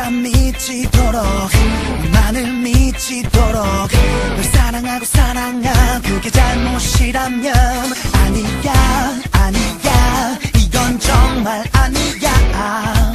네가 미치도록 나를 미치도록 널 사랑하고 사랑한 그게 잘못이라면 아니야 아니야 이건 정말 아니야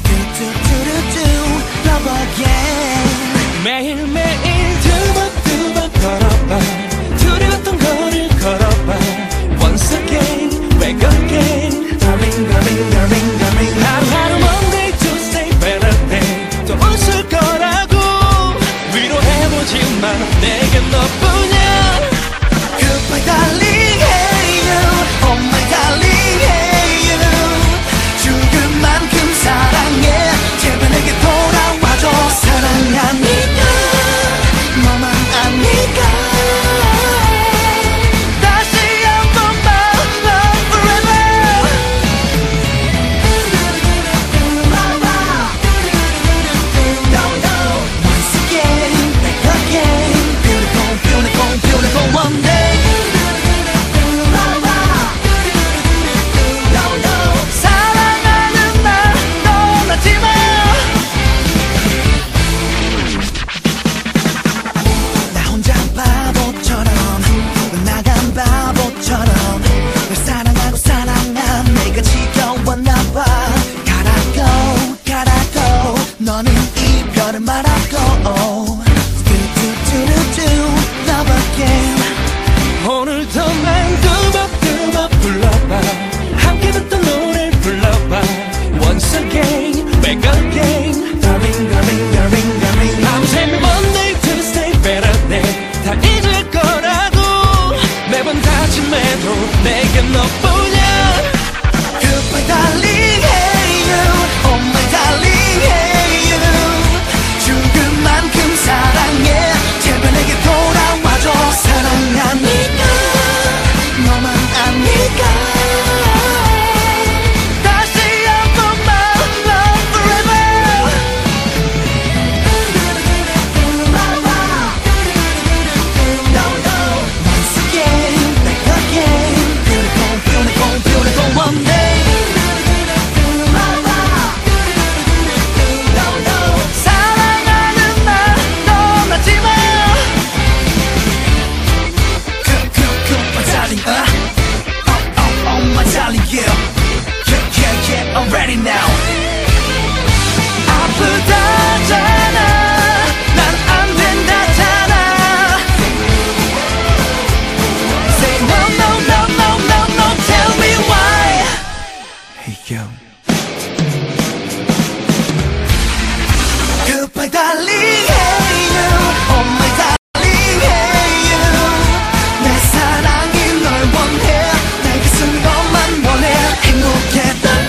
Love again 매일매일 두번 걸어봐 두려웠던 거리를 걸어봐 Once again, back again Darling, darling, darling, darling 하루하루 Monday, Tuesday, Wednesday 또 웃을 거라고 위로해보지만 내겐 너뿐이야 Goodbye darling, hey you Oh my darling, hey you 죽을 만큼 사랑해 제발 내게 돌아와줘 사랑하니까 너만 아니까 너는 이별을 말하고 Love again 오늘도 난 두벅두벅 불러봐 함께 듣던 노래를 불러봐 Once again, back again Darling, darling, darling, darling 밤새 Monday, Tuesday, Wednesday 다 잊을 거라고 매번 다짐해도 내겐 너뿐이야 Goodbye darling, hey you Oh my darling, hey you 죽을 만큼 사랑해 제발 내게 돌아와줘 사랑하니까 너만 아니까 다시 한번 my love forever Once again, back again Beautiful, beautiful, beautiful one day Already now 아프다잖아 난 안 된다잖아 Say no no no no no no Tell me why Hey yo Goodbye darling Hey you Oh my darling Hey you 내 사랑이 널 원해 내 곁으로만 원해 행복했던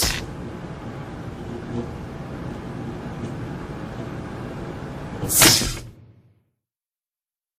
you